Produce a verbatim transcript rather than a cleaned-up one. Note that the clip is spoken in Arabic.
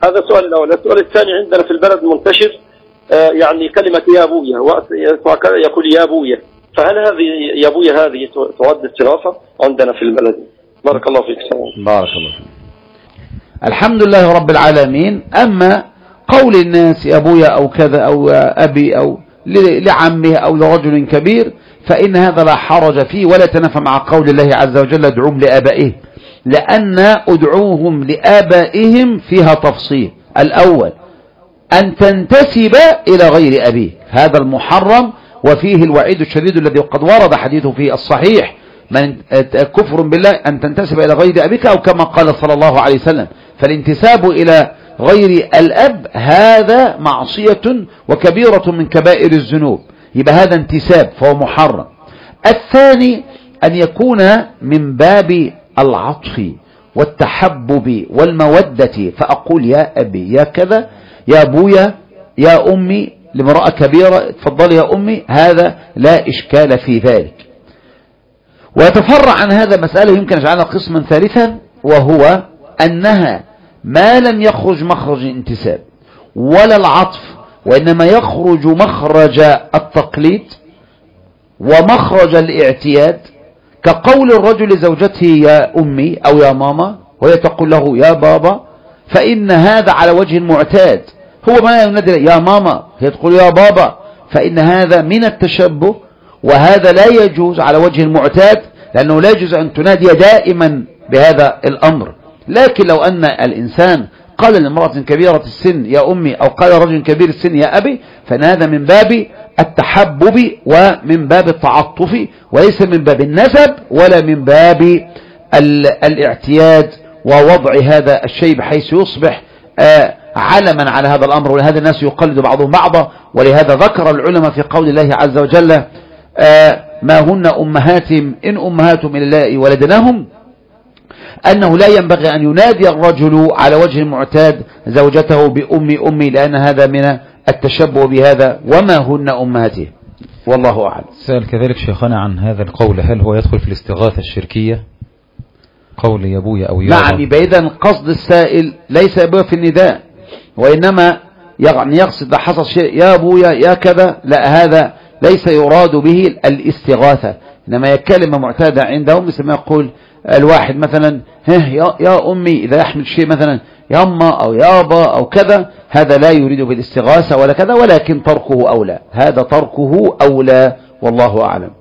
هذا سؤال الأول. السؤال الثاني، عندنا في البلد منتشر آه يعني كلمة يا أبويا، يقول يا أبويا، فهل هذه يا أبويا هذه تعد استغاثة عندنا في البلد؟ بارك الله فيك. سلام. بارك الله فيك. الحمد لله رب العالمين. أما قول الناس يا أبويا أو كذا أو أبي أو لعمه أو لرجل كبير، فإن هذا لا حرج فيه ولا تنافى مع قول الله عز وجل ادعوهم لآبائهم، لأن ادعوهم لآبائهم فيها تفصيل. الأول أن تنتسب إلى غير أبيه، هذا المحرم وفيه الوعيد الشديد الذي قد ورد حديثه في الصحيح، من كفر بالله أن تنتسب إلى غير أبيك، أو كما قال صلى الله عليه وسلم. فالانتساب إلى غير الأب هذا معصية وكبيرة من كبائر الذنوب، يبقى هذا انتساب فهو محرم. الثاني أن يكون من باب العطف والتحبب والمودة، فأقول يا أبي يا كذا، يا أبويا يا أمي لامرأة كبيرة تفضل يا أمي، هذا لا إشكال في ذلك. ويتفرع عن هذا مسألة يمكن أجعلها قسما ثالثا، وهو أنها ما لم يخرج مخرج الانتساب ولا العطف، وإنما يخرج مخرج التقليد ومخرج الاعتياد، كقول الرجل لزوجته يا أمي أو يا ماما وهي تقول له يا بابا، فإن هذا على وجه المعتاد، هو ما ينادي يا ماما هي تقول يا بابا، فإن هذا من التشبه، وهذا لا يجوز على وجه المعتاد، لأنه لا يجوز أن تنادي دائما بهذا الأمر. لكن لو أن الإنسان قال لامرأة كبيرة السن يا أمي، أو قال رجل كبير السن يا أبي، فإن هذا من باب التحبب ومن باب التعطف، وليس من باب النسب ولا من باب الاعتياد ووضع هذا الشيء بحيث يصبح آه علما على هذا الأمر. ولهذا الناس يقلد بعضهم بعضا، ولهذا ذكر العلماء في قول الله عز وجل آه ما هن أمهاتهم إن أمهاتهم إلا اللائي ولدنهم، أنه لا ينبغي أن ينادي الرجل على وجه المعتاد زوجته بأمي أمي، لأن هذا من التشبه بهذا، وما هن أمهاته. والله أعلم. سأل كذلك شيخنا عن هذا القول، هل هو يدخل في الاستغاثة الشركية، قول يا أبويا أو يا نعم، يبقى إذن قصد السائل ليس أبويا في النداء، وإنما يعني يقصد حصل شيء يا أبويا يا كذا، لا، هذا ليس يراد به الاستغاثة، إنما هي كلمة معتادة عندهم، مثل ما يقول الواحد مثلا يا, يا أمي إذا يحمل شيء مثلا يا أما أو يابا أو كذا، هذا لا يريد بالاستغاثة ولا كذا، ولكن تركه أولى، هذا تركه أولى، والله أعلم.